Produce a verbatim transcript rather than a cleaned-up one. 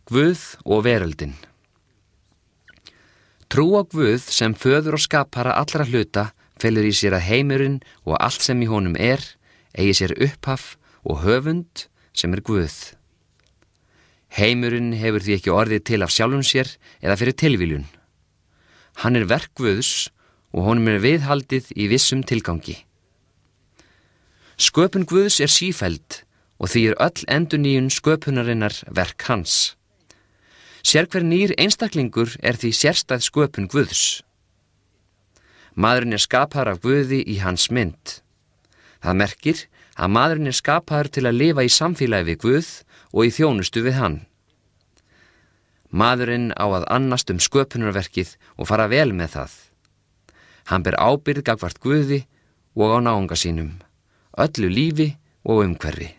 Guð og veröldin. Trú á Guð sem föður og skapara allra hluta felur í sér að heimurinn og allt sem í honum er eigi sér upphaf og höfund sem er Guð. Heimurinn hefur því ekki orðið til af sjálfum sér eða fyrir tilviljun. Hann er verk Guðs og honum er viðhaldið í vissum tilgangi. Sköpun Guðs er sífelld og því er öll endurnýjun sköpunarinnar verk hans. Sérhver nýr einstaklingur er því sérstæð sköpun Guðs. Maðurinn er skapaður af Guði í hans mynd. Það merkir að maðurinn er skapaður til að lifa í samfélagi við Guð og í þjónustu við hann. Maðurinn á að annast um sköpunarverkið og fara vel með það. Hann ber ábyrgð gagnvart Guði og á náunga sínum, öllu lífi og umhverfi.